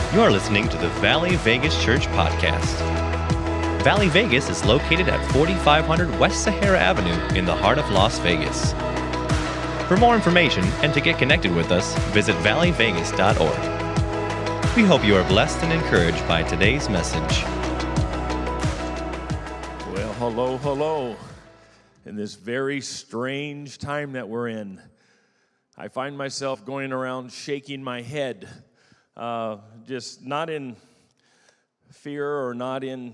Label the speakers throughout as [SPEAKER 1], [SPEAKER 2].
[SPEAKER 1] You're listening to the Valley Vegas Church Podcast. Valley Vegas is located at 4500 West Sahara Avenue in the heart of Las Vegas. For more information and to get connected with us, visit valleyvegas.org. We hope you are blessed and encouraged by today's message.
[SPEAKER 2] Well, hello. In this very strange time that we're in, I find myself going around shaking my head, just not in fear or not in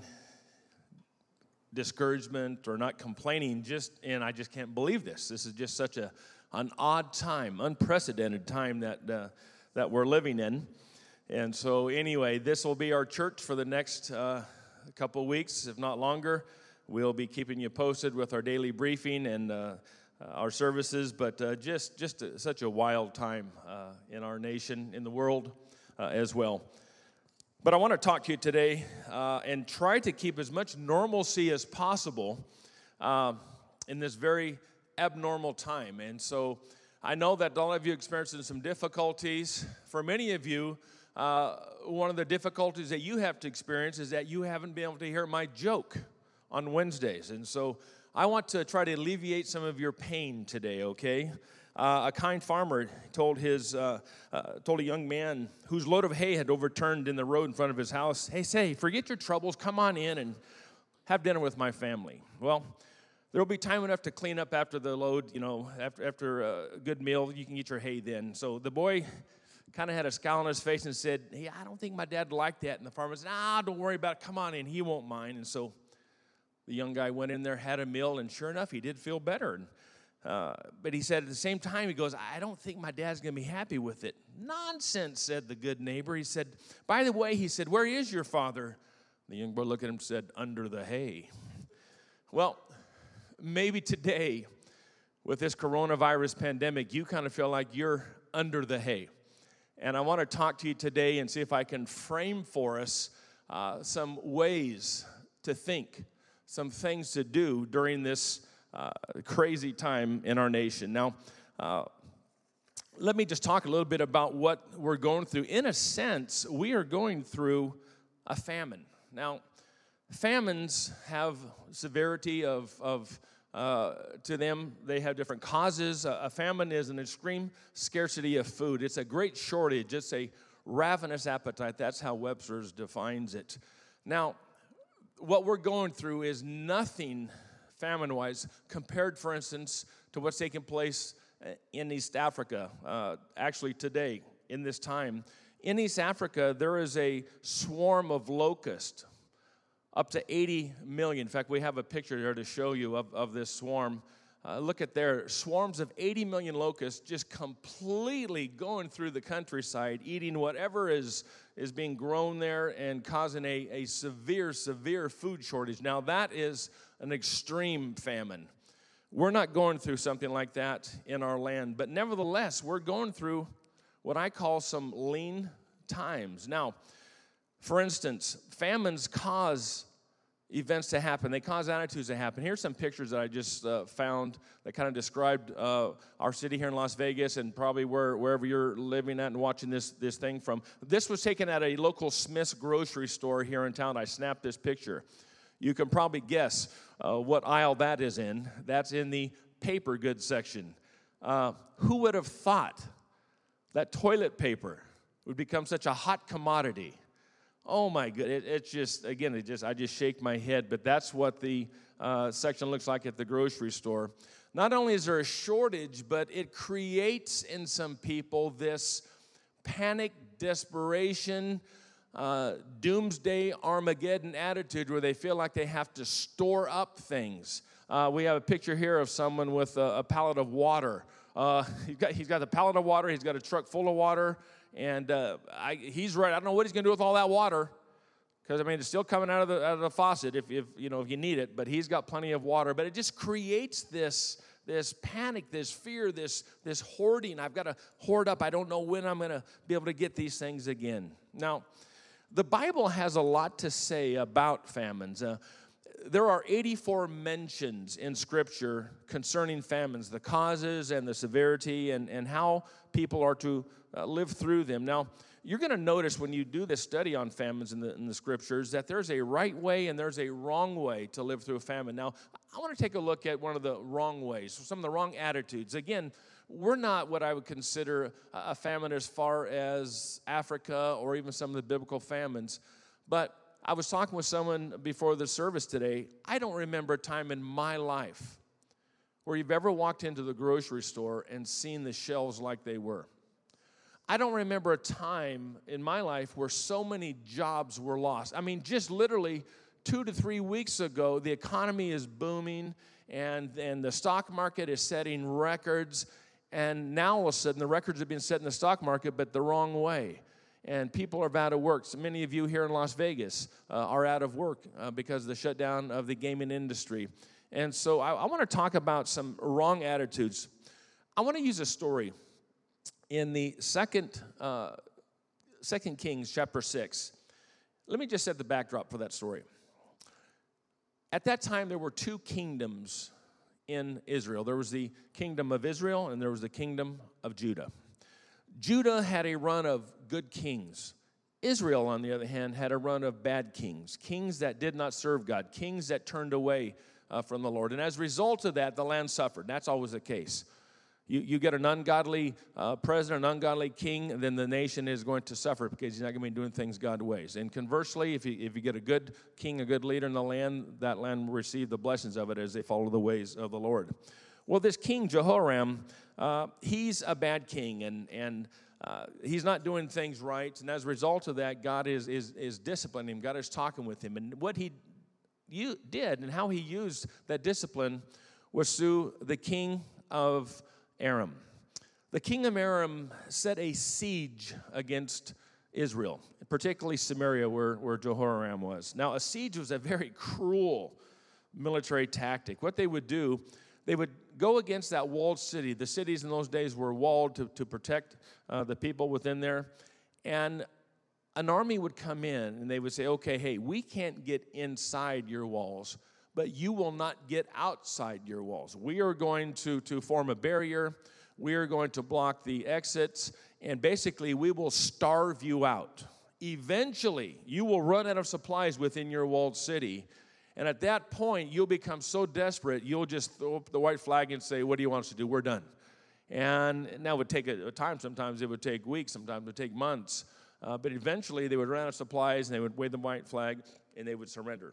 [SPEAKER 2] discouragement or not complaining, and I just can't believe this. This is just such an odd time, unprecedented time that we're living in. And so anyway, this will be our church for the next couple of weeks, if not longer. We'll be keeping you posted with our daily briefing and our services, but just such a wild time in our nation, in the world as well. But I want to talk to you today and try to keep as much normalcy as possible in this very abnormal time. And so I know that all of you experiencing some difficulties. For many of you, one of the difficulties that you have to experience is that you haven't been able to hear my joke on Wednesdays. And so I want to try to alleviate some of your pain today, okay? A kind farmer told a young man whose load of hay had overturned in the road in front of his house, "Hey, say, forget your troubles, come on in and have dinner with my family." Well, there will be time enough to clean up after the load, after a good meal, you can get your hay then. So the boy kind of had a scowl on his face and said, "Hey, I don't think my dad would like that." And the farmer said, "Don't worry about it, come on in, he won't mind." And so the young guy went in there, had a meal, and sure enough, he did feel better. But he said at the same time, he goes, "I don't think my dad's going to be happy with it." "Nonsense," said the good neighbor. He said, "By the way," he said, "where is your father?" The young boy looked at him and said, "Under the hay." Well, maybe today, with this coronavirus pandemic, you kind of feel like you're under the hay. And I want to talk to you today and see if I can frame for us some ways to think, some things to do during this crazy time in our nation. Now, let me just talk a little bit about what we're going through. In a sense, we are going through a famine. Now, famines have severity to them. They have different causes. A famine is an extreme scarcity of food. It's a great shortage. It's a ravenous appetite. That's how Webster's defines it. Now, what we're going through is nothing famine-wise compared, for instance, to what's taking place in East Africa. Actually, today, in this time, in East Africa, there is a swarm of locusts, up to 80 million. In fact, we have a picture here to show you of this swarm. Look at there, swarms of 80 million locusts just completely going through the countryside, eating whatever is being grown there and causing a severe food shortage. Now, that is an extreme famine. We're not going through something like that in our land, but nevertheless, we're going through what I call some lean times. Now, for instance, famines cause events to happen. They cause attitudes to happen. Here's some pictures that I just found that kind of described our city here in Las Vegas and probably wherever you're living at and watching this thing from. This was taken at a local Smith's grocery store here in town. I snapped this picture. You can probably guess what aisle that is in. That's in the paper goods section. Who would have thought that toilet paper would become such a hot commodity? Oh my goodness, I just shake my head, but that's what the section looks like at the grocery store. Not only is there a shortage, but it creates in some people this panic, desperation, doomsday Armageddon attitude where they feel like they have to store up things. We have a picture here of someone with a pallet of water. He's got the pallet of water, he's got a truck full of water, and he's right. I don't know what he's going to do with all that water, because it's still coming out of the faucet if you need it. But he's got plenty of water. But it just creates this panic, this fear, this hoarding. I've got to hoard up. I don't know when I'm going to be able to get these things again. Now, the Bible has a lot to say about famines. There are 84 mentions in Scripture concerning famines, the causes and the severity and how people are to live through them. Now, you're going to notice when you do this study on famines in the Scriptures that there's a right way and there's a wrong way to live through a famine. Now, I want to take a look at one of the wrong ways, some of the wrong attitudes. Again, we're not what I would consider a famine as far as Africa or even some of the biblical famines, but I was talking with someone before the service today. I don't remember a time in my life where you've ever walked into the grocery store and seen the shelves like they were. I don't remember a time in my life where so many jobs were lost. I mean, just literally 2 to 3 weeks ago, the economy is booming and the stock market is setting records. And now all of a sudden, the records have been set in the stock market, but the wrong way. And people are out of work. So many of you here in Las Vegas are out of work because of the shutdown of the gaming industry. And so I want to talk about some wrong attitudes. I want to use a story in the second Kings chapter 6. Let me just set the backdrop for that story. At that time, there were 2 kingdoms in Israel. There was the kingdom of Israel, and there was the kingdom of Judah. Judah had a run of good kings. Israel, on the other hand, had a run of bad kings, kings that did not serve God, kings that turned away from the Lord. And as a result of that, the land suffered. That's always the case. You get an ungodly president, an ungodly king, and then the nation is going to suffer because he's not going to be doing things God's ways. And conversely, if you get a good king, a good leader in the land, that land will receive the blessings of it as they follow the ways of the Lord. Well, this king, Jehoram, he's a bad king, and he's not doing things right. And as a result of that, God is disciplining him. God is talking with him. And what he did and how he used that discipline was through the king of Aram. The king of Aram set a siege against Israel, particularly Samaria, where Jehoram was. Now, a siege was a very cruel military tactic. What they would do, they would go against that walled city. The cities in those days were walled to protect the people within there. And an army would come in, and they would say, okay, hey, we can't get inside your walls, but you will not get outside your walls. We are going to form a barrier. We are going to block the exits, and basically we will starve you out. Eventually, you will run out of supplies within your walled city, and at that point, you'll become so desperate, you'll just throw up the white flag and say, what do you want us to do? We're done. And that would take a time. Sometimes it would take weeks. Sometimes it would take months. But eventually, they would run out of supplies, and they would wave the white flag, and they would surrender.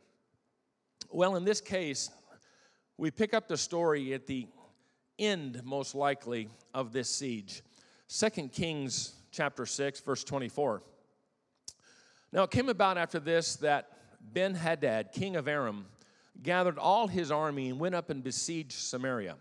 [SPEAKER 2] Well, in this case, we pick up the story at the end, most likely, of this siege. 2 Kings chapter 6, verse 24. Now, it came about after this that Ben-Hadad, king of Aram, gathered all his army and went up and besieged Samaria.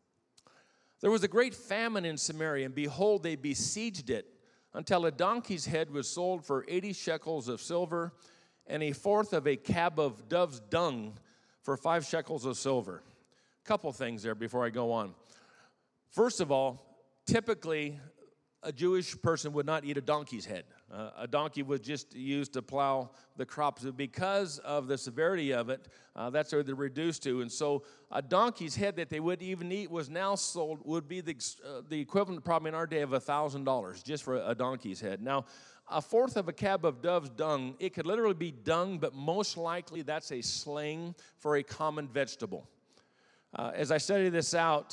[SPEAKER 2] There was a great famine in Samaria, and behold, they besieged it until a donkey's head was sold for 80 shekels of silver and a fourth of a cab of dove's dung for 5 shekels of silver. A couple things there before I go on. First of all, typically a Jewish person would not eat a donkey's head. A donkey was just used to plow the crops. Because of the severity of it, that's what they're reduced to. And so a donkey's head that they would even eat was now sold, would be the equivalent probably in our day of $1,000 just for a donkey's head. Now, a fourth of a cab of dove's dung, it could literally be dung, but most likely that's a slang for a common vegetable. As I studied this out,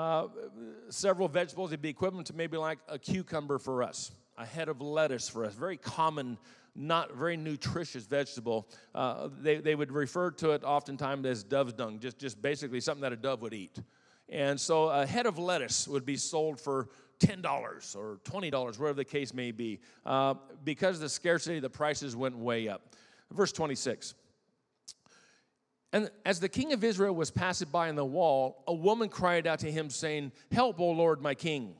[SPEAKER 2] several vegetables would be equivalent to maybe like a cucumber for us, a head of lettuce for us, very common, not very nutritious vegetable. They would refer to it oftentimes as dove's dung, just basically something that a dove would eat. And so a head of lettuce would be sold for $10 or $20, whatever the case may be. Because of the scarcity, the prices went way up. Verse 26. And as the king of Israel was passing by on the wall, a woman cried out to him, saying, "Help, O Lord, my king."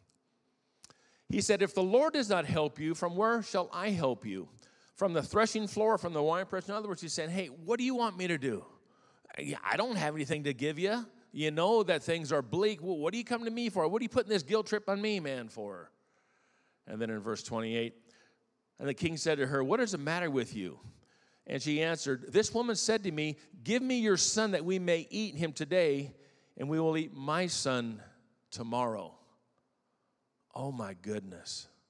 [SPEAKER 2] He said, "If the Lord does not help you, from where shall I help you? From the threshing floor, from the winepress?" In other words, he's saying, hey, what do you want me to do? I don't have anything to give you. You know that things are bleak. Well, what do you come to me for? What are you putting this guilt trip on me, man, for? And then in verse 28, and the king said to her, "What is the matter with you?" And she answered, "This woman said to me, 'Give me your son that we may eat him today, and we will eat my son tomorrow.'" Oh, my goodness.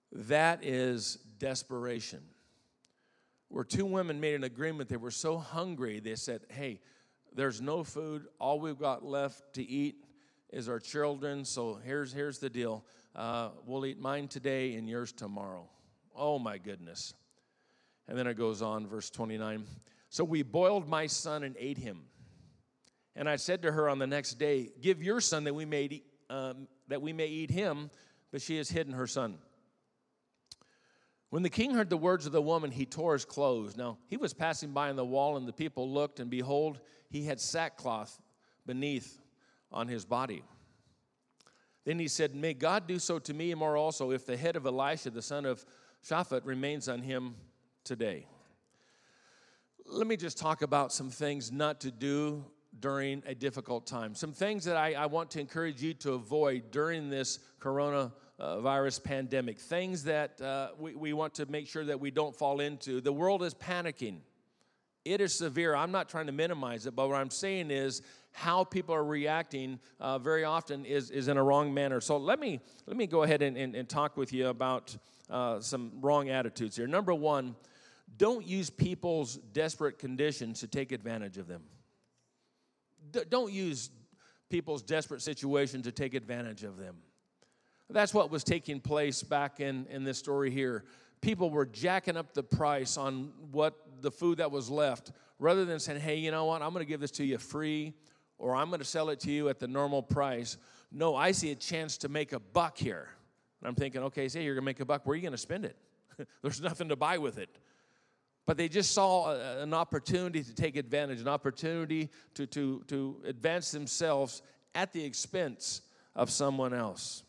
[SPEAKER 2] That is desperation. Where two women made an agreement. They were so hungry, they said, hey, there's no food. All we've got left to eat is our children. So here's the deal. We'll eat mine today and yours tomorrow. Oh, my goodness. And then it goes on, verse 29. So we boiled my son and ate him. And I said to her on the next day, give your son that we may eat him. But she has hidden her son. When the king heard the words of the woman, he tore his clothes. Now, he was passing by on the wall, and the people looked, and behold, he had sackcloth beneath on his body. Then he said, may God do so to me and more also, if the head of Elisha, the son of Shaphat, remains on him today. Let me just talk about some things not to do during a difficult time. Some things that I want to encourage you to avoid during this coronavirus pandemic. Things that we want to make sure that we don't fall into. The world is panicking. It is severe. I'm not trying to minimize it, but what I'm saying is how people are reacting very often is in a wrong manner. So let me go ahead and talk with you about some wrong attitudes here. Number one, don't use people's desperate conditions to take advantage of them. Don't use people's desperate situation to take advantage of them. That's what was taking place back in this story here. People were jacking up the price on what the food that was left, rather than saying, hey, you know what, I'm going to give this to you free, or I'm going to sell it to you at the normal price. No, I see a chance to make a buck here. And I'm thinking, okay, say you're going to make a buck. Where are you going to spend it? There's nothing to buy with it. But they just saw an opportunity to take advantage, an opportunity to advance themselves at the expense of someone else.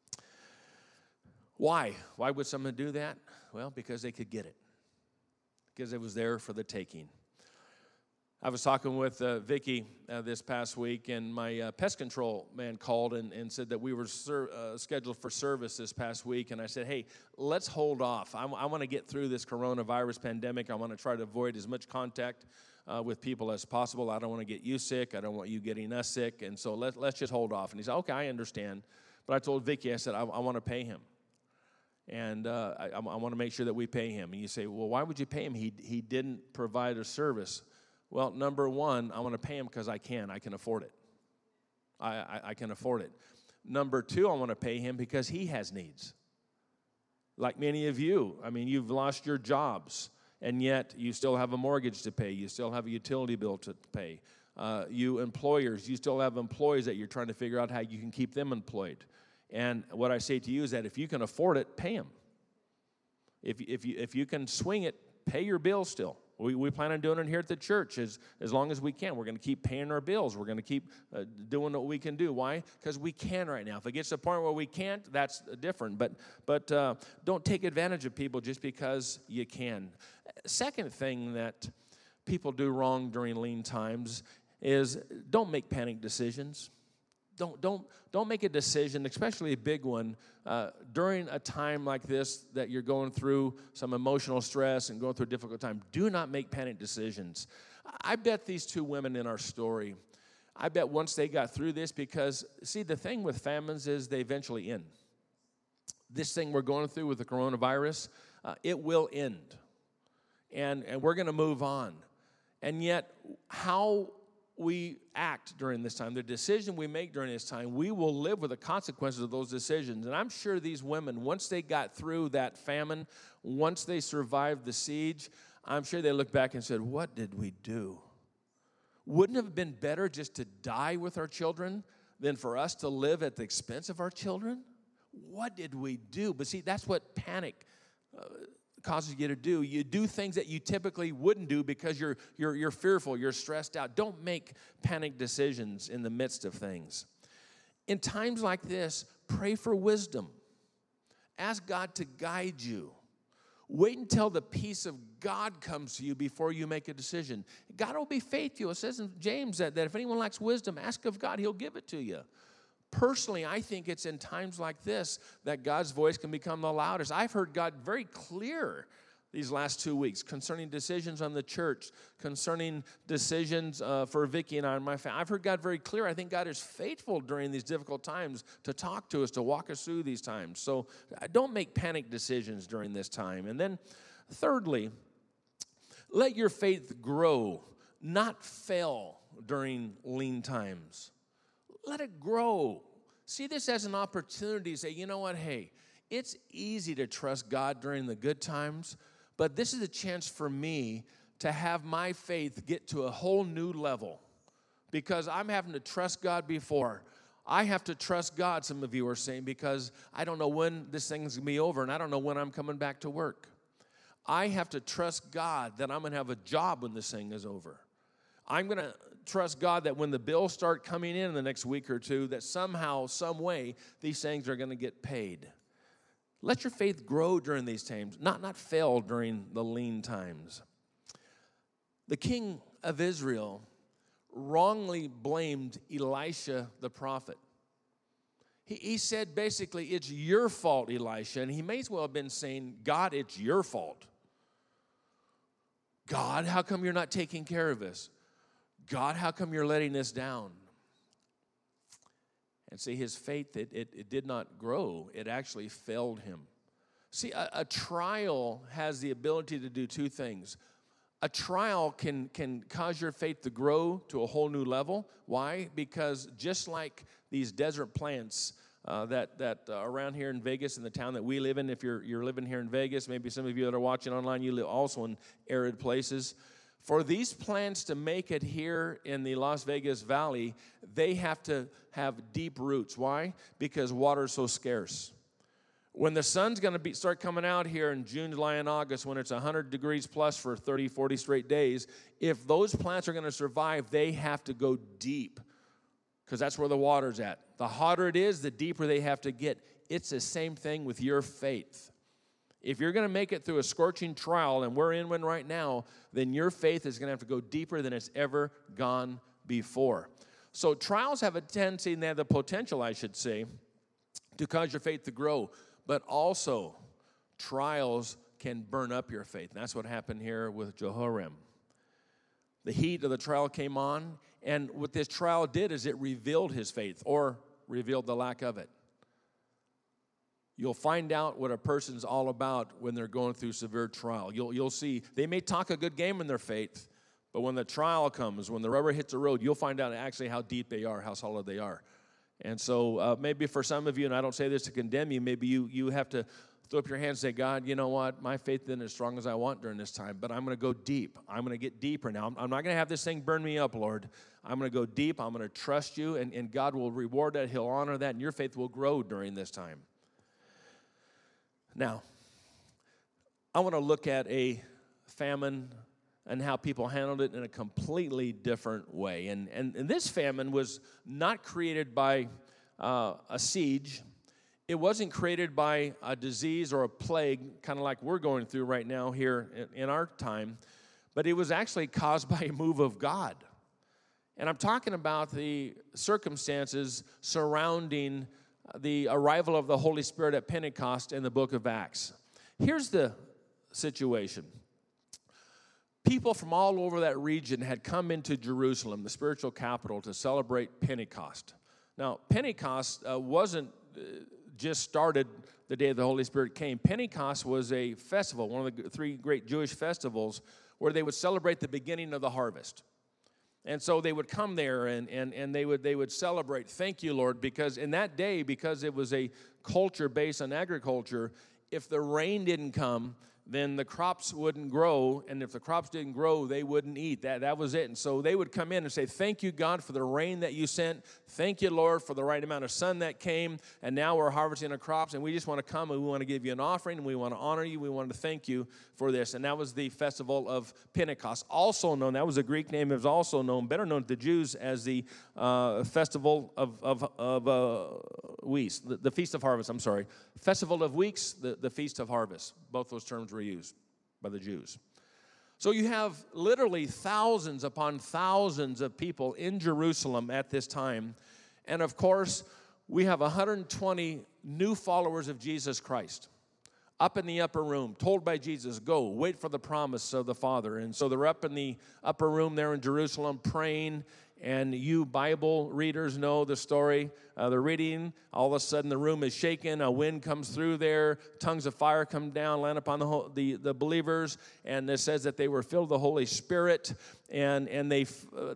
[SPEAKER 2] Why? Why would someone do that? Well, because they could get it. Because it was there for the taking. I was talking with Vicki this past week, and my pest control man called and said that we were scheduled for service this past week. And I said, hey, let's hold off. I want to get through this coronavirus pandemic. I want to try to avoid as much contact with people as possible. I don't want to get you sick. I don't want you getting us sick. And so let's just hold off. And he said, okay, I understand. But I told Vicki, I said, I want to pay him. And I want to make sure that we pay him. And you say, well, why would you pay him? He didn't provide a service. Well, number one, I want to pay him because I can afford it. I can afford it. Number two, I want to pay him because he has needs. Like many of you, I mean, you've lost your jobs, and yet you still have a mortgage to pay. You still have a utility bill to pay. You employers, you still have employees that you're trying to figure out how you can keep them employed. And what I say to you is that if you can afford it, pay them. If you can swing it, pay your bills still. We plan on doing it here at the church as long as we can. We're going to keep paying our bills. We're going to keep doing what we can do. Why? Because we can right now. If it gets to the point where we can't, that's different. But don't take advantage of people just because you can. Second thing that people do wrong during lean times is don't make panic decisions. Don't make a decision, especially a big one, during a time like this that you're going through some emotional stress and going through a difficult time. Do not make panic decisions. I bet these two women in our story, I bet once they got through this, because, see, the thing with famines is they eventually end. This thing we're going through with the coronavirus, it will end. And we're going to move on. And yet, how we act during this time, the decision we make during this time, we will live with the consequences of those decisions. And I'm sure these women, once they got through that famine, once they survived the siege, I'm sure they looked back and said, what did we do? Wouldn't it have been better just to die with our children than for us to live at the expense of our children? What did we do? But see, that's what panic causes you to do. You do things that you typically wouldn't do because you're fearful, you're stressed out. Don't make panic decisions in the midst of things. In times like this, pray for wisdom. Ask God to guide you. Wait until the peace of God comes to you before you make a decision. God will be faithful. It says in James that if anyone lacks wisdom, ask of God, he'll give it to you. Personally, I think it's in times like this that God's voice can become the loudest. I've heard God very clear these last 2 weeks concerning decisions on the church, concerning decisions for Vicki and I and my family. I've heard God very clear. I think God is faithful during these difficult times to talk to us, to walk us through these times. So don't make panic decisions during this time. And then thirdly, let your faith grow, not fail during lean times. Let it grow. See this as an opportunity to say, you know what, hey, it's easy to trust God during the good times, but this is a chance for me to have my faith get to a whole new level because I'm having to trust God before. I have to trust God, some of you are saying, because I don't know when this thing's going to be over and I don't know when I'm coming back to work. I have to trust God that I'm going to have a job when this thing is over. I'm going to trust God that when the bills start coming in the next week or two, that somehow, some way, these things are going to get paid. Let your faith grow during these times, not fail during the lean times. The king of Israel wrongly blamed Elisha the prophet. He said basically, it's your fault, Elisha. And he may as well have been saying, God, it's your fault. God, how come you're not taking care of us? God, how come you're letting us down? And see, his faith, it did not grow. It actually failed him. See, a trial has the ability to do two things. A trial can cause your faith to grow to a whole new level. Why? Because just like these desert plants that around here in Vegas, in the town that we live in, if you're living here in Vegas, maybe some of you that are watching online, you live also in arid places. For these plants to make it here in the Las Vegas Valley, they have to have deep roots. Why? Because water is so scarce. When the sun's going to start coming out here in June, July, and August, when it's 100 degrees plus for 30, 40 straight days, if those plants are going to survive, they have to go deep because that's where the water's at. The hotter it is, the deeper they have to get. It's the same thing with your faith. If you're going to make it through a scorching trial, and we're in one right now, then your faith is going to have to go deeper than it's ever gone before. So trials have a tendency, and they have the potential, I should say, to cause your faith to grow. But also, trials can burn up your faith. And that's what happened here with Jehoram. The heat of the trial came on, and what this trial did is it revealed his faith, or revealed the lack of it. You'll find out what a person's all about when they're going through severe trial. You'll see they may talk a good game in their faith, but when the trial comes, when the rubber hits the road, you'll find out actually how deep they are, how solid they are. And so maybe for some of you, and I don't say this to condemn you, maybe you have to throw up your hands and say, God, you know what? My faith isn't as strong as I want during this time, but I'm going to go deep. I'm going to get deeper now. I'm not going to have this thing burn me up, Lord. I'm going to go deep. I'm going to trust you, and God will reward that. He'll honor that, and your faith will grow during this time. Now, I want to look at a famine and how people handled it in a completely different way. And this famine was not created by a siege. It wasn't created by a disease or a plague, kind of like we're going through right now here in our time, but it was actually caused by a move of God. And I'm talking about the circumstances surrounding the arrival of the Holy Spirit at Pentecost in the book of Acts. Here's the situation. People from all over that region had come into Jerusalem, the spiritual capital, to celebrate Pentecost. Now, Pentecost wasn't just started the day the Holy Spirit came. Pentecost was a festival, one of the three great Jewish festivals, where they would celebrate the beginning of the harvest. And so they would come there and they would celebrate. Thank you, Lord, because in that day, because it was a culture based on agriculture, if the rain didn't come, then the crops wouldn't grow, and if the crops didn't grow, they wouldn't eat. That was it. And so they would come in and say, thank you, God, for the rain that you sent. Thank you, Lord, for the right amount of sun that came, and now we're harvesting our crops, and we just want to come, and we want to give you an offering, and we want to honor you. We want to thank you for this. And that was the festival of Pentecost, also known, that was a Greek name, it was also known, better known to the Jews as the festival of Weeks, the Feast of Harvest, Festival of Weeks, the Feast of Harvest. Both those terms were used by the Jews. So you have literally thousands upon thousands of people in Jerusalem at this time. And of course, we have 120 new followers of Jesus Christ. up in the upper room, told by Jesus, go, wait for the promise of the Father. And so they're up in the upper room there in Jerusalem praying, and you Bible readers know the story. They're reading, all of a sudden the room is shaken, a wind comes through there, tongues of fire come down, land upon the believers, and it says that they were filled with the Holy Spirit, and they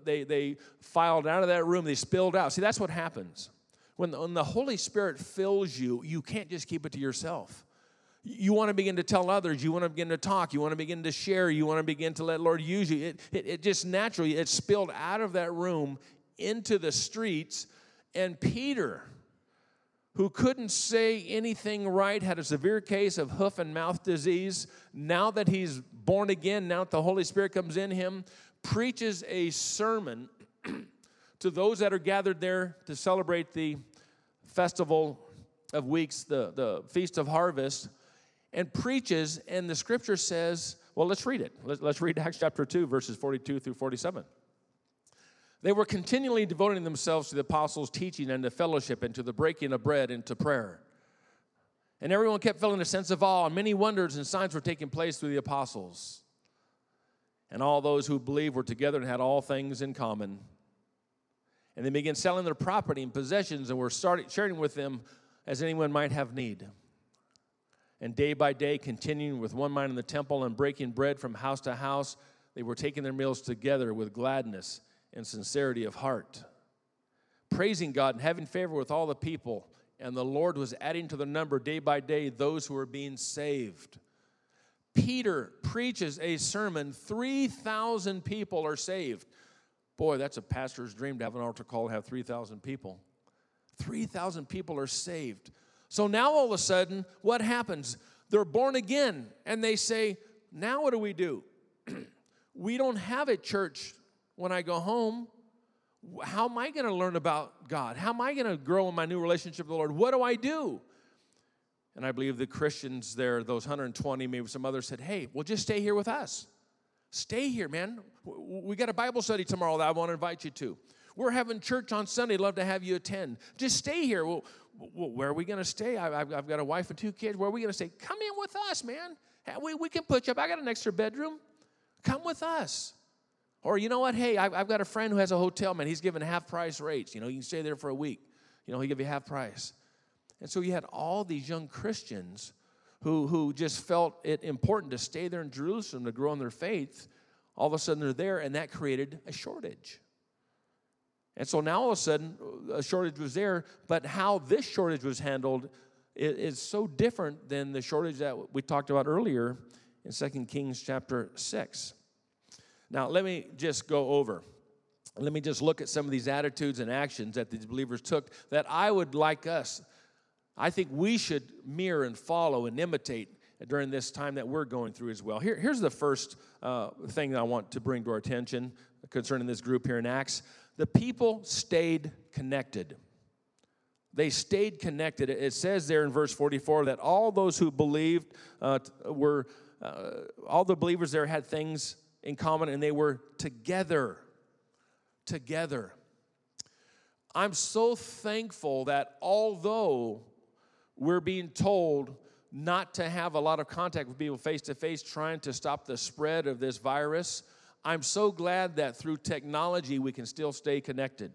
[SPEAKER 2] filed out of that room, they spilled out. See, that's what happens. When the Holy Spirit fills you, you can't just keep it to yourself. You want to begin to tell others. You want to begin to talk. You want to begin to share. You want to begin to let Lord use you. It just naturally, it spilled out of that room into the streets. And Peter, who couldn't say anything right, had a severe case of hoof and mouth disease. Now that he's born again, now that the Holy Spirit comes in him, preaches a sermon to those that are gathered there to celebrate the Festival of Weeks, the Feast of Harvest, and preaches, and the scripture says, well, let's read it. Let's read Acts chapter 2, verses 42 through 47. They were continually devoting themselves to the apostles' teaching and to fellowship and to the breaking of bread and to prayer. And everyone kept feeling a sense of awe, and many wonders and signs were taking place through the apostles. And all those who believed were together and had all things in common. And they began selling their property and possessions and were sharing with them as anyone might have need. And day by day, continuing with one mind in the temple and breaking bread from house to house, they were taking their meals together with gladness and sincerity of heart, praising God and having favor with all the people. And the Lord was adding to the number day by day those who were being saved. Peter preaches a sermon, 3,000 people are saved. Boy, that's a pastor's dream to have an altar call and have 3,000 people. 3,000 people are saved. So now all of a sudden, what happens? They're born again, and they say, now what do? We don't have a church when I go home. How am I going to learn about God? How am I going to grow in my new relationship with the Lord? What do I do? And I believe the Christians there, those 120, maybe some others said, hey, well, just stay here with us. Stay here, man. We got a Bible study tomorrow that I want to invite you to. We're having church on Sunday. Love to have you attend. Just stay here. Well, where are we going to stay? I've got a wife and 2 kids. Where are we going to stay? Come in with us, man. We can put you up. I got an extra bedroom. Come with us. Or you know what? Hey, I've got a friend who has a hotel, man. He's giving half-price rates. You know, you can stay there for a week. You know, he'll give you half price. And so you had all these young Christians who just felt it important to stay there in Jerusalem to grow in their faith. All of a sudden they're there, and that created a shortage. And so now all of a sudden, a shortage was there, but how this shortage was handled is so different than the shortage that we talked about earlier in 2 Kings chapter 6. Now, let me just go over. Let me just look at some of these attitudes and actions that these believers took that I would like us, I think we should mirror and follow and imitate during this time that we're going through as well. Here's the first thing that I want to bring to our attention concerning this group here in Acts. The people stayed connected. They stayed connected. It says there in verse 44 that all those who believed all the believers there had things in common, and they were together. Together. I'm so thankful that although we're being told not to have a lot of contact with people face to face, trying to stop the spread of this virus, I'm so glad that through technology we can still stay connected.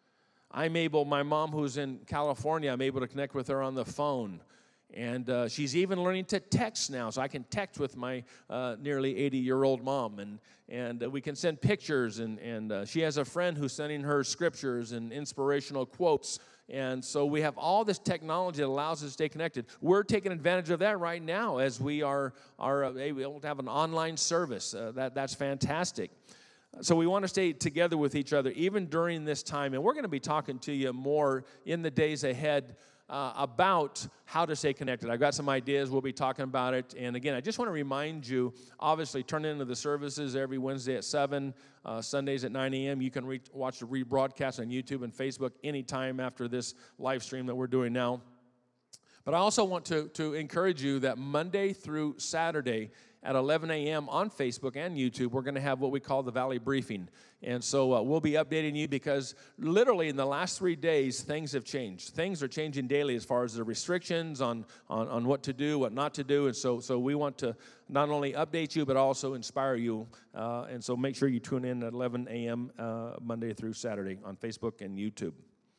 [SPEAKER 2] My mom who's in California, I'm able to connect with her on the phone. And she's even learning to text now, so I can text with my nearly 80-year-old mom. And we can send pictures, and she has a friend who's sending her scriptures and inspirational quotes. And so we have all this technology that allows us to stay connected. We're taking advantage of that right now as we are able to have an online service. That's fantastic. So we want to stay together with each other even during this time. And we're going to be talking to you more in the days ahead about how to stay connected. I've got some ideas. We'll be talking about it. And again, I just want to remind you, obviously, turn into the services every Wednesday at 7, Sundays at 9 a.m. You can watch the rebroadcast on YouTube and Facebook anytime after this live stream that we're doing now. But I also want to encourage you that Monday through Saturday at 11 a.m. on Facebook and YouTube, we're going to have what we call the Valley Briefing. And so we'll be updating you because literally in the last 3 days, things have changed. Things are changing daily as far as the restrictions on what to do, what not to do. And so we want to not only update you, but also inspire you. And so make sure you tune in at 11 a.m. Monday through Saturday on Facebook and YouTube.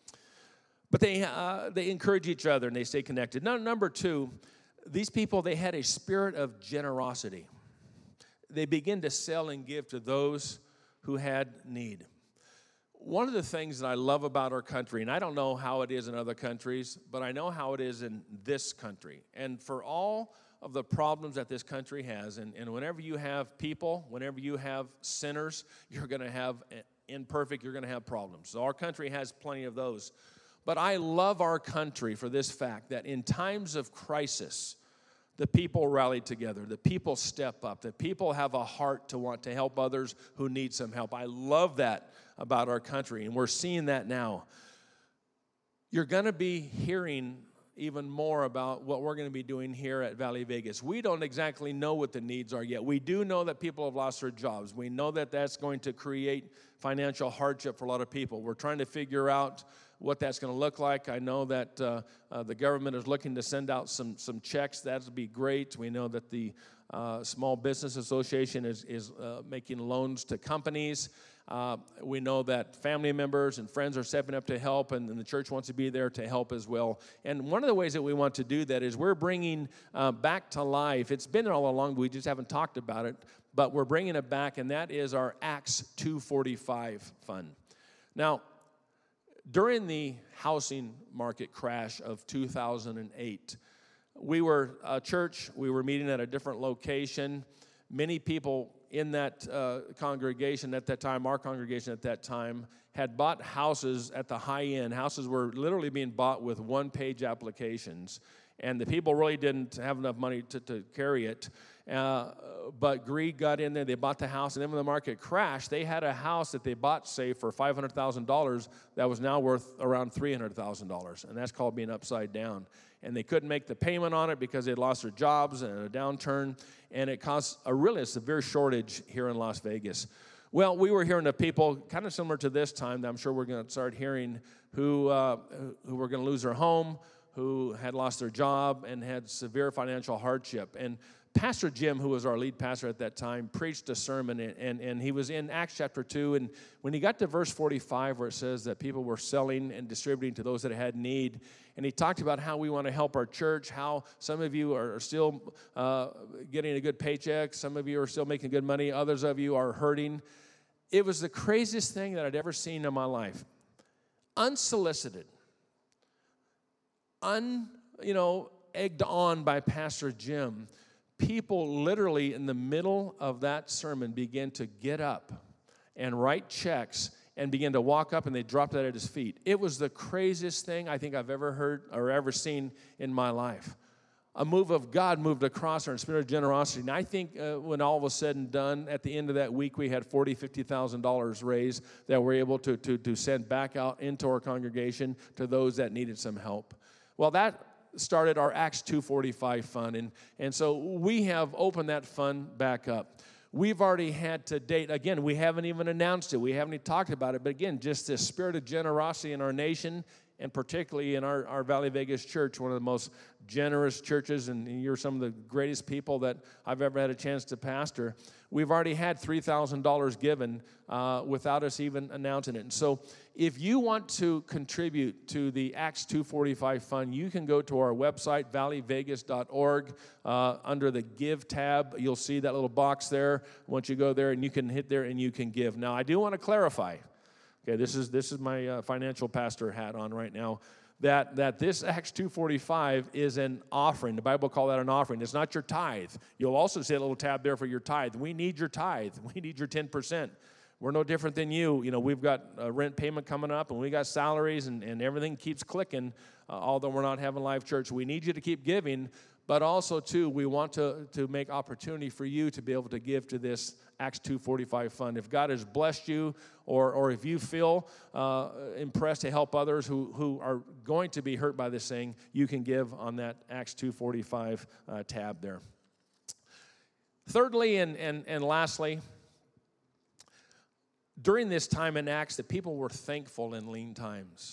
[SPEAKER 2] But they encourage each other and they stay connected. Now, number two, these people, they had a spirit of generosity. They begin to sell and give to those who had need. One of the things that I love about our country, and I don't know how it is in other countries, but I know how it is in this country. And for all of the problems that this country has, and whenever you have people, whenever you have sinners, you're going to have imperfect, you're going to have problems. So our country has plenty of those. But I love our country for this fact that in times of crisis, the people rally together, the people step up, the people have a heart to want to help others who need some help. I love that about our country, and we're seeing that now. You're going to be hearing even more about what we're going to be doing here at Valley Vegas. We don't exactly know what the needs are yet. We do know that people have lost their jobs. We know that that's going to create financial hardship for a lot of people. We're trying to figure out what that's going to look like. I know that the government is looking to send out some checks. That would be great. We know that the Small Business Association is making loans to companies. We know that family members and friends are stepping up to help, and the church wants to be there to help as well. And one of the ways that we want to do that is we're bringing back to life. It's been there all along, but we just haven't talked about it. But we're bringing it back, and that is our Acts 245 fund. Now, during the housing market crash of 2008, we were a church. We were meeting at a different location. Many people in that congregation at that time, our congregation at that time, had bought houses at the high end. Houses were literally being bought with one-page applications, and the people really didn't have enough money to carry it. But greed got in there. They bought the house, and then when the market crashed, they had a house that they bought, say, for $500,000 that was now worth around $300,000, and that's called being upside down. And they couldn't make the payment on it because they'd lost their jobs and a downturn, and it caused a severe shortage here in Las Vegas. Well, we were hearing of people kind of similar to this time that I'm sure we're going to start hearing who were going to lose their home, who had lost their job, and had severe financial hardship. And Pastor Jim, who was our lead pastor at that time, preached a sermon, and he was in Acts chapter 2, and when he got to verse 45 where it says that people were selling and distributing to those that had need, and he talked about how we want to help our church, how some of you are still getting a good paycheck, some of you are still making good money, others of you are hurting. It was the craziest thing that I'd ever seen in my life. Unsolicited, egged on by Pastor Jim, people literally in the middle of that sermon began to get up and write checks and begin to walk up, and they dropped that at his feet. It was the craziest thing I think I've ever heard or ever seen in my life. A move of God moved across our spirit of generosity. And I think when all was said and done, at the end of that week, we had $40,000, $50,000 raised that we're able to send back out into our congregation to those that needed some help. Well, that started our Acts 245 fund, and so we have opened that fund back up. We've already had to date, again, we haven't even announced it, we haven't even talked about it, but again, just this spirit of generosity in our nation, and particularly in our Valley Vegas church, one of the most generous churches, and you're some of the greatest people that I've ever had a chance to pastor. We've already had $3,000 given without us even announcing it. And so if you want to contribute to the Acts 245 fund, you can go to our website, valleyvegas.org. Under the Give tab, you'll see that little box there. Once you go there, and you can hit there and you can give. Now, I do want to clarify. Okay, this is my financial pastor hat on right now, that this Acts 245 is an offering. The Bible calls that an offering. It's not your tithe. You'll also see a little tab there for your tithe. We need your tithe. We need your 10%. We're no different than you. You know, we've got a rent payment coming up, and we got salaries, and everything keeps clicking, although we're not having live church. We need you to keep giving, but also, too, we want to make opportunity for you to be able to give to this Acts 245 fund. If God has blessed you, or if you feel impressed to help others who are going to be hurt by this thing, you can give on that Acts 245 tab there. Thirdly and lastly, during this time in Acts, the people were thankful in lean times.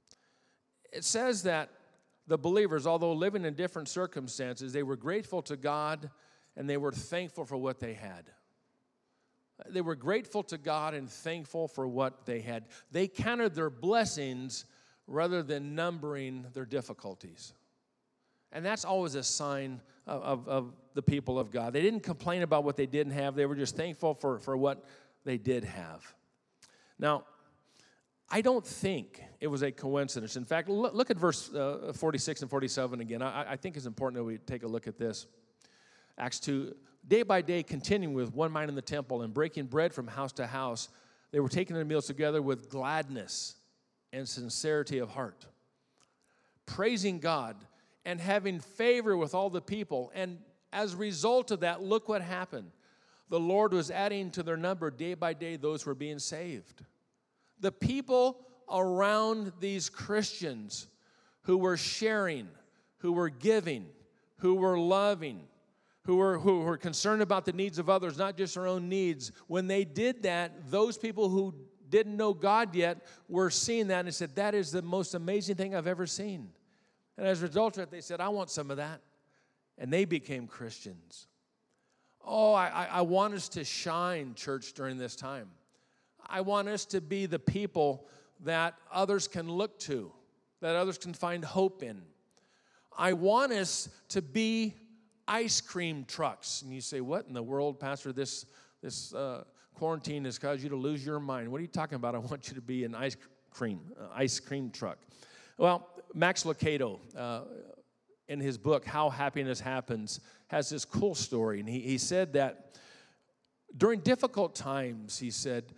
[SPEAKER 2] It says that the believers, although living in different circumstances, they were grateful to God and they were thankful for what they had. They were grateful to God and thankful for what they had. They counted their blessings rather than numbering their difficulties. And that's always a sign of the people of God. They didn't complain about what they didn't have. They were just thankful for what they did have. Now, I don't think it was a coincidence. In fact, look at verse 46 and 47 again. I think it's important that we take a look at this. Acts 2, day by day, continuing with one mind in the temple and breaking bread from house to house, they were taking their meals together with gladness and sincerity of heart, praising God and having favor with all the people. And as a result of that, look what happened. The Lord was adding to their number day by day those who were being saved. The people around these Christians who were sharing, who were giving, who were loving, who were concerned about the needs of others, not just their own needs. When they did that, those people who didn't know God yet were seeing that and said, that is the most amazing thing I've ever seen. And as a result of it, they said, I want some of that. And they became Christians. Oh, I want us to shine, church, during this time. I want us to be the people that others can look to, that others can find hope in. I want us to be ice cream trucks. And you say, what in the world, Pastor? This quarantine has caused you to lose your mind. What are you talking about? I want you to be an ice cream truck. Well, Max Lucado, in his book, How Happiness Happens, has this cool story. And he said that during difficult times, he said,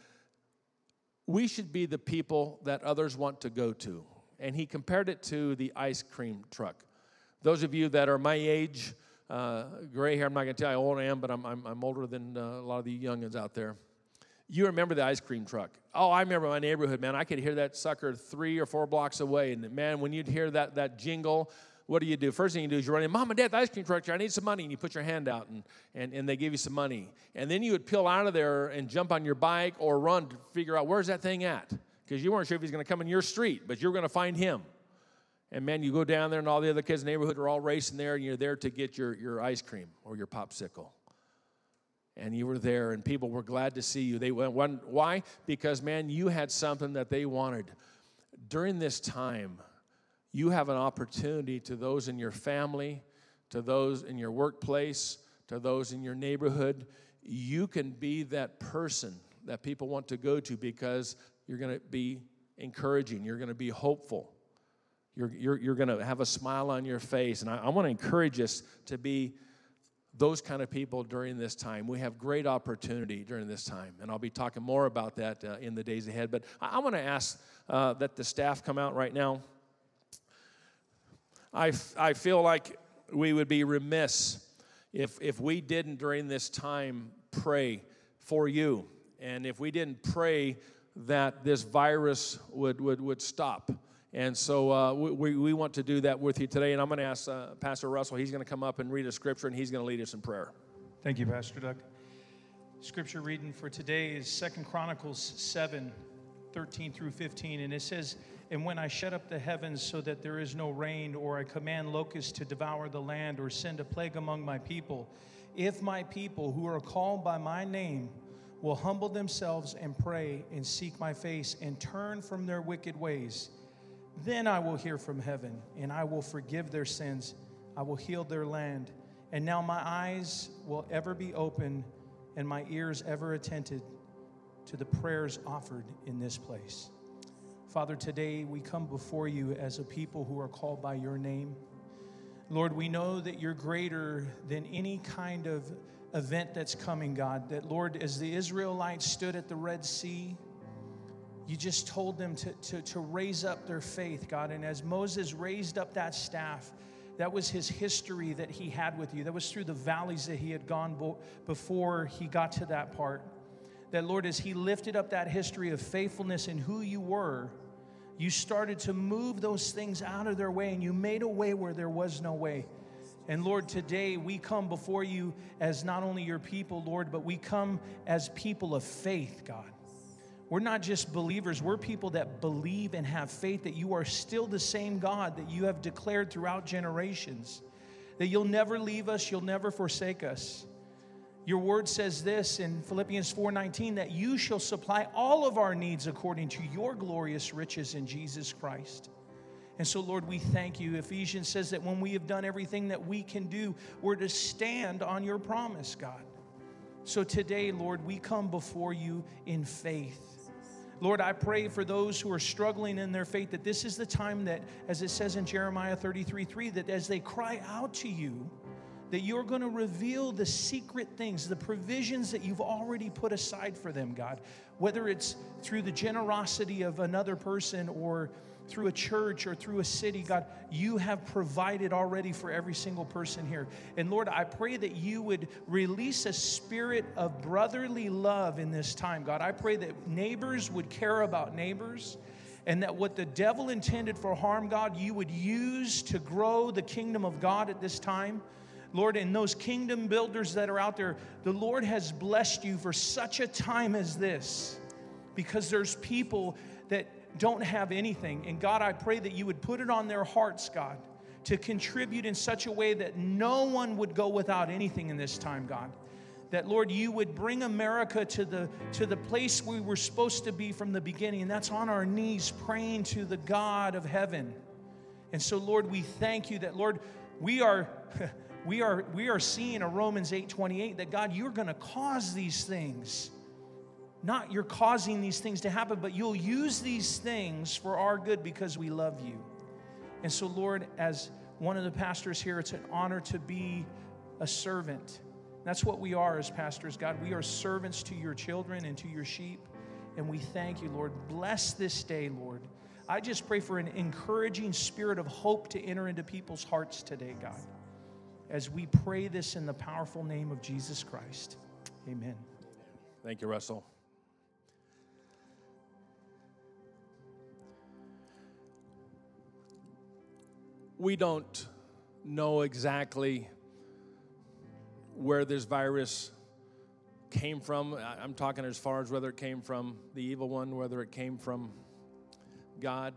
[SPEAKER 2] we should be the people that others want to go to. And he compared it to the ice cream truck. Those of you that are my age, gray hair, I'm not going to tell you how old I am, but I'm older than a lot of the youngins out there. You remember the ice cream truck. Oh, I remember my neighborhood, man. I could hear that sucker 3 or 4 blocks away. And, man, when you'd hear that jingle, what do? First thing you do is you run in, Mom and Dad, the ice cream truck, I need some money. And you put your hand out, and they give you some money. And then you would peel out of there and jump on your bike or run to figure out where's that thing at. Because you weren't sure if he's going to come in your street, but you were going to find him. And, man, you go down there, and all the other kids in the neighborhood are all racing there, and you're there to get your ice cream or your popsicle. And you were there, and people were glad to see you. They went, why? Because, man, you had something that they wanted. During this time, you have an opportunity to those in your family, to those in your workplace, to those in your neighborhood. You can be that person that people want to go to because you're going to be encouraging. You're going to be hopeful. You're going to have a smile on your face. And I want to encourage us to be those kind of people during this time. We have great opportunity during this time. And I'll be talking more about that in the days ahead. But I want to ask that the staff come out right now. I feel like we would be remiss if we didn't during this time pray for you. And if we didn't pray that this virus would stop. And so we want to do that with you today. And I'm going to ask Pastor Russell. He's going to come up and read a scripture, and he's going to lead us in prayer.
[SPEAKER 3] Thank you, Pastor Doug. Scripture reading for today is 2 Chronicles 7, 13 through 15. And it says, and when I shut up the heavens so that there is no rain, or I command locusts to devour the land, or send a plague among my people, if my people who are called by my name will humble themselves and pray and seek my face and turn from their wicked ways, then I will hear from heaven, and I will forgive their sins. I will heal their land. And now my eyes will ever be open, and my ears ever attentive to the prayers offered in this place. Father, today we come before you as a people who are called by your name. Lord, we know that you're greater than any kind of event that's coming, God. That, Lord, as the Israelites stood at the Red Sea, you just told them to raise up their faith, God. And as Moses raised up that staff, that was his history that he had with you. That was through the valleys that he had gone before he got to that part. That, Lord, as he lifted up that history of faithfulness and who you were, you started to move those things out of their way, and you made a way where there was no way. And Lord, today we come before you as not only your people, Lord, but we come as people of faith, God. We're not just believers, we're people that believe and have faith that you are still the same God that you have declared throughout generations, that you'll never leave us, you'll never forsake us. Your word says this in Philippians 4:19, that you shall supply all of our needs according to your glorious riches in Jesus Christ. And so, Lord, we thank you. Ephesians says that when we have done everything that we can do, we're to stand on your promise, God. So today, Lord, we come before you in faith. Lord, I pray for those who are struggling in their faith that this is the time that, as it says in Jeremiah 33:3, that as they cry out to you, that you're going to reveal the secret things, the provisions that you've already put aside for them, God. Whether it's through the generosity of another person or through a church or through a city, God, you have provided already for every single person here. And Lord, I pray that you would release a spirit of brotherly love in this time, God. I pray that neighbors would care about neighbors, and that what the devil intended for harm, God, you would use to grow the kingdom of God at this time. Lord, and those kingdom builders that are out there, the Lord has blessed you for such a time as this, because there's people that don't have anything. And God, I pray that you would put it on their hearts, God, to contribute in such a way that no one would go without anything in this time, God. That, Lord, you would bring America to the place we were supposed to be from the beginning, and that's on our knees praying to the God of heaven. And so, Lord, we thank you that, Lord, we are seeing a Romans 8:28, that, God, you're going to cause these things. Not you're causing these things to happen, but you'll use these things for our good because we love you. And so, Lord, as one of the pastors here, it's an honor to be a servant. That's what we are as pastors, God. We are servants to your children and to your sheep. And we thank you, Lord. Bless this day, Lord. I just pray for an encouraging spirit of hope to enter into people's hearts today, God, as we pray this in the powerful name of Jesus Christ. Amen.
[SPEAKER 2] Thank you, Russell. We don't know exactly where this virus came from. I'm talking as far as whether it came from the evil one, whether it came from God.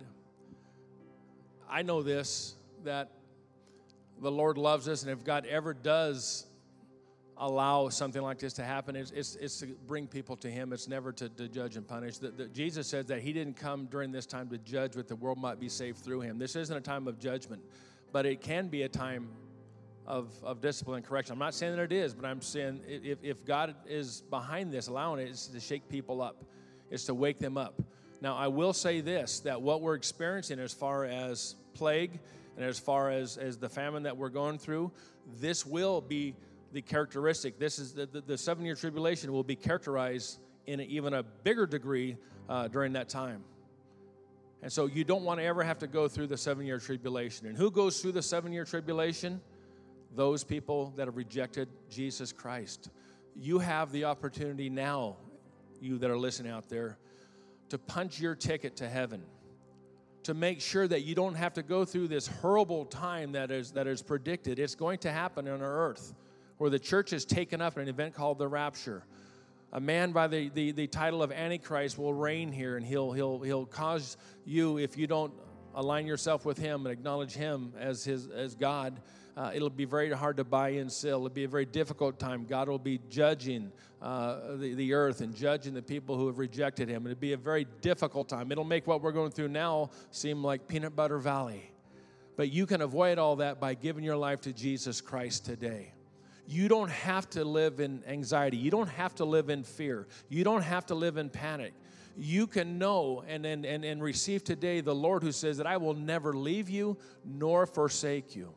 [SPEAKER 2] I know this, that the Lord loves us, and if God ever does allow something like this to happen, it's to bring people to Him. It's never to judge and punish. Jesus said that He didn't come during this time to judge, but the world might be saved through Him. This isn't a time of judgment, but it can be a time of discipline and correction. I'm not saying that it is, but I'm saying if God is behind this, allowing it, it's to shake people up. It's to wake them up. Now, I will say this, that what we're experiencing as far as plague and as far as the famine that we're going through, this will be the characteristic. This is the 7-year tribulation will be characterized in even a bigger degree during that time. And so you don't want to ever have to go through the 7-year tribulation. And who goes through the 7-year tribulation? Those people that have rejected Jesus Christ. You have the opportunity now, you that are listening out there, to punch your ticket to heaven, to make sure that you don't have to go through this horrible time that is predicted. It's going to happen on our earth, where the church is taken up in an event called the rapture. A man by the title of Antichrist will reign here, and he'll cause you, if you don't align yourself with him and acknowledge him as God, it'll be very hard to buy and sell. It'll be a very difficult time. God will be judging the earth and judging the people who have rejected him. It'll be a very difficult time. It'll make what we're going through now seem like peanut butter valley. But you can avoid all that by giving your life to Jesus Christ today. You don't have to live in anxiety. You don't have to live in fear. You don't have to live in panic. You can know and receive today the Lord who says that I will never leave you nor forsake you.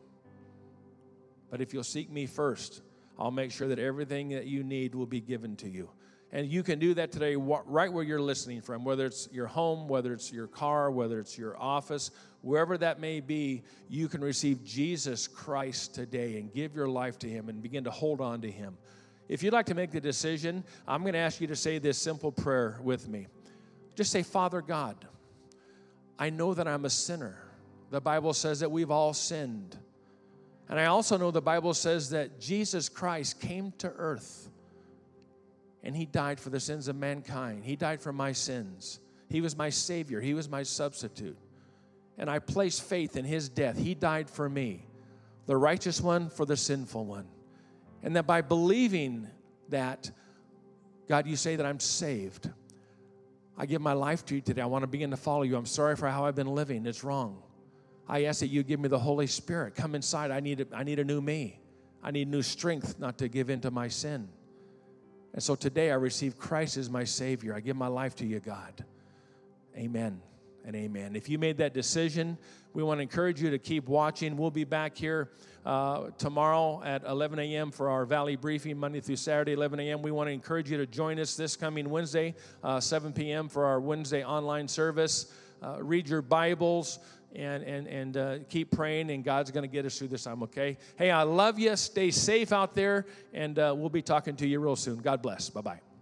[SPEAKER 2] But if you'll seek me first, I'll make sure that everything that you need will be given to you. And you can do that today right where you're listening from, whether it's your home, whether it's your car, whether it's your office, wherever that may be. You can receive Jesus Christ today and give your life to him and begin to hold on to him. If you'd like to make the decision, I'm going to ask you to say this simple prayer with me. Just say, Father God, I know that I'm a sinner. The Bible says that we've all sinned. And I also know the Bible says that Jesus Christ came to earth and he died for the sins of mankind. He died for my sins. He was my Savior. He was my substitute. And I place faith in his death. He died for me, the righteous one for the sinful one. And that by believing that, God, you say that I'm saved. I give my life to you today. I want to begin to follow you. I'm sorry for how I've been living. It's wrong. I ask that you give me the Holy Spirit. Come inside. I need a new me. I need new strength not to give in to my sin. And so today I receive Christ as my Savior. I give my life to you, God. Amen and amen. If you made that decision, we want to encourage you to keep watching. We'll be back here tomorrow at 11 a.m. for our Valley Briefing, Monday through Saturday, 11 a.m. We want to encourage you to join us this coming Wednesday, 7 p.m. for our Wednesday online service. Read your Bibles and keep praying, and God's going to get us through this time, okay? Hey, I love you. Stay safe out there, and we'll be talking to you real soon. God bless. Bye-bye.